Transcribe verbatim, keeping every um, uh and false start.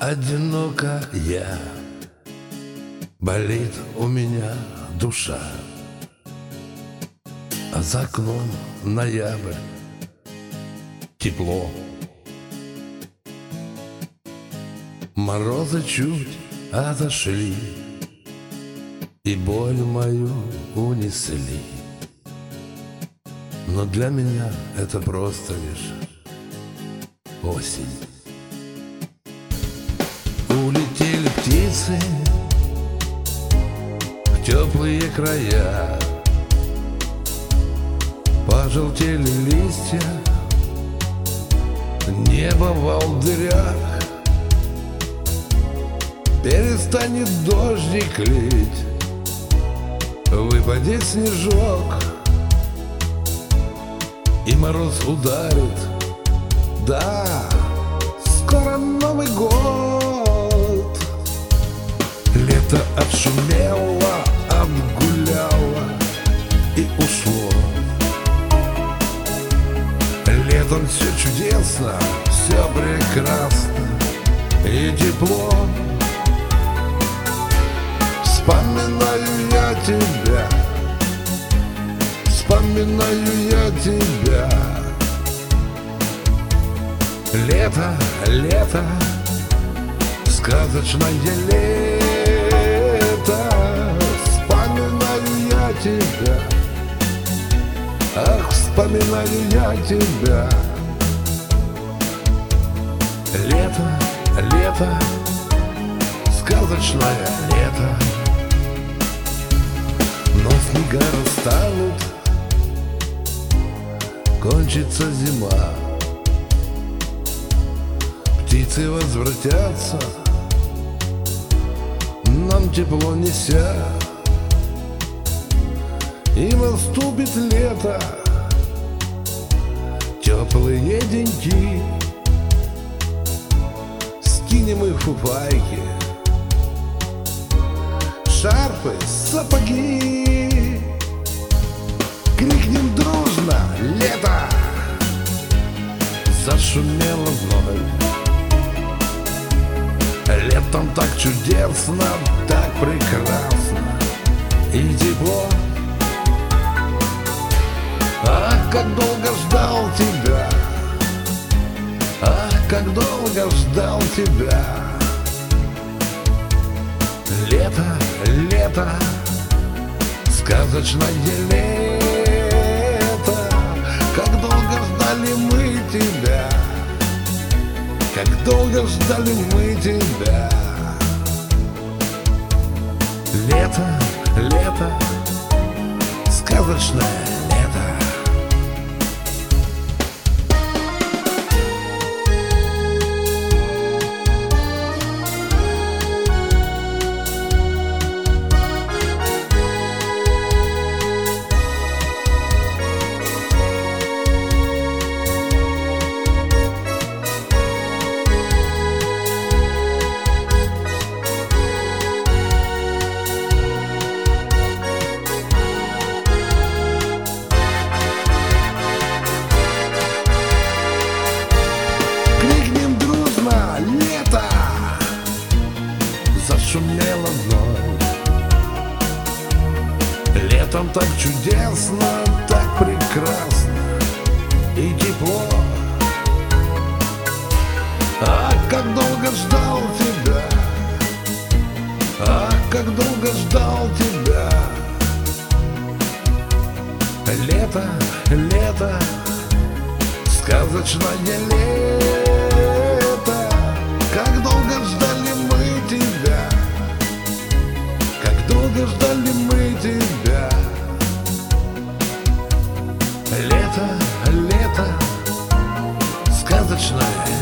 одинока я, болит у меня душа, а за окном ноябрь, тепло. Морозы чуть отошли и боль мою унесли, но для меня это просто лишь осень. Улетели птицы в теплые края, пожелтели листья, небо в волдырях. Перестанет дождик лить, выпадет снежок, и мороз ударит. Да, скоро Новый год. Лето отшумело, отгуляло и ушло. Летом все чудесно, все прекрасно и тепло. Вспоминаю я тебя, вспоминаю я тебя. Лето, лето, сказочное лето. Вспоминаю я тебя, ах, вспоминаю я тебя. Лето, лето, сказочное лето. Но снега растанут, кончится зима, птицы возвратятся, нам тепло неся, и наступит лето, теплые деньки, скинем их фуфайки, шарфы, сапоги. Крикнем дружно: лето! Зашумело вновь. Летом так чудесно, так прекрасно и тепло. Ах, как долго ждал тебя, ах, как долго ждал тебя. Лето, лето, сказочное лето. Как долго ждали мы тебя, как долго ждали мы тебя. Лето, лето, сказочное лето. Зашумело вновь. Летом так чудесно, так прекрасно и тепло. А как долго ждал тебя, а как долго ждал тебя. Лето, лето, сказочное лето. Как долго ждали мы тебя, как долго ждали мы тебя. Лето, лето, сказочное